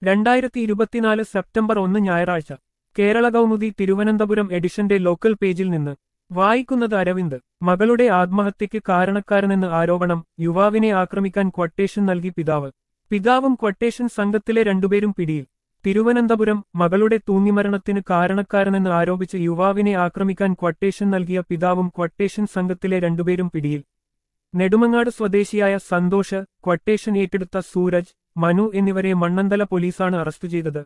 2024 September 1 ഞായറാഴ്ച കേരള കൗമുദി തിരുവനന്തപുരം എഡിഷന്റെ local പേജിൽ നിന്ന് വായിക്കുന്നത് അരവിന്ദ്. മകളുടെ ആത്മഹത്യയ്ക്ക് കാരണക്കാരനെന്ന് ആരോപണം, യുവാവിനെ ആക്രമിക്കാൻ ക്വട്ടേഷൻ നൽകി പിതാവ്. പിതാവും ക്വട്ടേഷൻ സംഘത്തിലെ രണ്ടുപേരും പിടിയിൽ. തിരുവനന്തപുരം. മകളുടെ തൂങ്ങിമരണത്തിന് കാരണക്കാരനെന്ന് ആരോപിച്ച് യുവാവിനെ ആക്രമിക്കാൻ ക്വട്ടേഷൻ നൽകിയ പിതാവും ക്വട്ടേഷൻ സംഘത്തിലെ രണ്ടുപേരും പിടിയിൽ. നെടുമങ്ങാട് സ്വദേശിയായ സന്തോഷ്, ക്വട്ടേഷൻ ഏറ്റെടുത്ത സൂരജ്, മനു എന്നിവരെ മണ്ണന്തല പോലീസാണ് അറസ്റ്റ് ചെയ്തത്.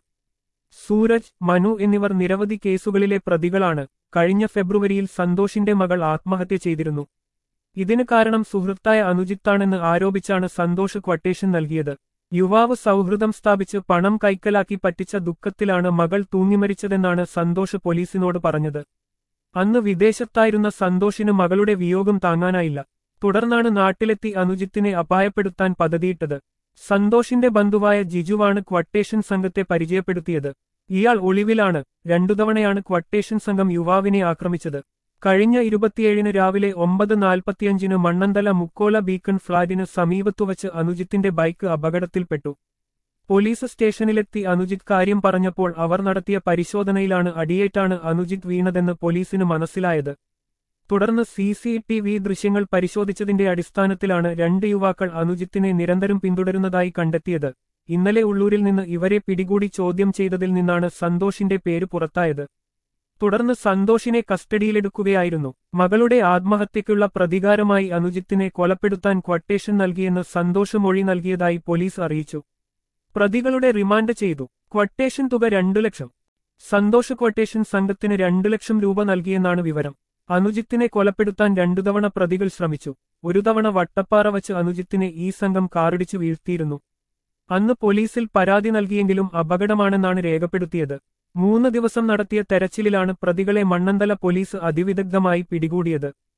സൂരജ്, മനു എന്നിവർ നിരവധി കേസുകളിലെ പ്രതികളാണ്. കഴിഞ്ഞ ഫെബ്രുവരിയിൽ സന്തോഷിന്റെ മകൾ ആത്മഹത്യ ചെയ്തിരുന്നു. ഇതിന് കാരണം സുഹൃത്തായ അനുജിത്താണെന്ന് ആരോപിച്ചാണ് സന്തോഷ് ക്വട്ടേഷൻ നൽകിയത്. യുവാവ് സൗഹൃദം സ്ഥാപിച്ച് പണം കൈക്കലാക്കി പറ്റിച്ച ദുഃഖത്തിലാണ് മകൾ തൂങ്ങിമരിച്ചതെന്നാണ് സന്തോഷ് പോലീസിനോട് പറഞ്ഞത്. അന്ന് വിദേശത്തായിരുന്ന സന്തോഷിന് മകളുടെ വിയോഗം താങ്ങാനായില്ല. തുടർന്നാണ് നാട്ടിലെത്തി അനുജിത്തിനെ അപായപ്പെടുത്താൻ പദ്ധതിയിട്ടത്. സന്തോഷിന്റെ ബന്ധുവായ ജിജുവാണ് ക്വട്ടേഷൻ സംഘത്തെ പരിചയപ്പെടുത്തിയത്. ഇയാൾ ഒളിവിലാണ്. 2 തവണയാണ് ക്വട്ടേഷൻ സംഘം യുവാവിനെ ആക്രമിച്ചത്. കഴിഞ്ഞ 27-ന് രാവിലെ 9:45-ന് മണ്ണന്തല മുക്കോല ബീക്കൺ ഫ്ളാറ്റിന് സമീപത്തുവച്ച് അനുജിത്തിന്റെ ബൈക്ക് അപകടത്തിൽപ്പെട്ടു. പോലീസ് സ്റ്റേഷനിലെത്തി അനുജിത്ത് കാര്യം പറഞ്ഞപ്പോൾ അവർ നടത്തിയ പരിശോധനയിലാണ് അടിയേറ്റാണ് അനുജിത്ത് വീണതെന്ന് പോലീസിന് മനസ്സിലായത്. തുടർന്ന് CCTV ദൃശ്യങ്ങൾ പരിശോധിച്ചതിന്റെ അടിസ്ഥാനത്തിലാണ് 2 യുവാക്കൾ അനുജിത്തിനെ നിരന്തരം പിന്തുടരുന്നതായി കണ്ടെത്തിയത്. ഇന്നലെ ഉള്ളൂരിൽ നിന്ന് ഇവരെ പിടികൂടി ചോദ്യം ചെയ്തതിൽ നിന്നാണ് സന്തോഷിന്റെ പേര് പുറത്തായത്. തുടർന്ന് സന്തോഷിനെ കസ്റ്റഡിയിലെടുക്കുകയായിരുന്നു. മകളുടെ ആത്മഹത്യയ്ക്കുള്ള പ്രതികാരമായി അനുജിത്തിനെ കൊലപ്പെടുത്താൻ ക്വട്ടേഷൻ നൽകിയെന്ന് സന്തോഷ് മൊഴി നൽകിയതായി പോലീസ് അറിയിച്ചു. പ്രതികളുടെ റിമാൻഡ് ചെയ്തു. ക്വട്ടേഷൻ തുക 2 ലക്ഷം. സന്തോഷ് ക്വട്ടേഷൻ സംഘത്തിന് 2 ലക്ഷം രൂപ നൽകിയെന്നാണ് വിവരം. അനുജിത്തിനെ കൊലപ്പെടുത്താൻ 2 തവണ പ്രതികൾ ശ്രമിച്ചു. ഒരു തവണ വട്ടപ്പാറ വച്ച് അനുജിത്തിനെ ഈ സംഘം കാറിടിച്ചു വീഴ്ത്തിയിരുന്നു. അന്ന് പോലീസിൽ പരാതി നൽകിയെങ്കിലും അപകടമാണെന്നാണ് രേഖപ്പെടുത്തിയത്. 3 ദിവസം നടത്തിയ തെരച്ചിലിലാണ് പ്രതികളെ മണ്ണന്തല പോലീസ് അതിവിദഗ്ധമായി പിടികൂടിയത്.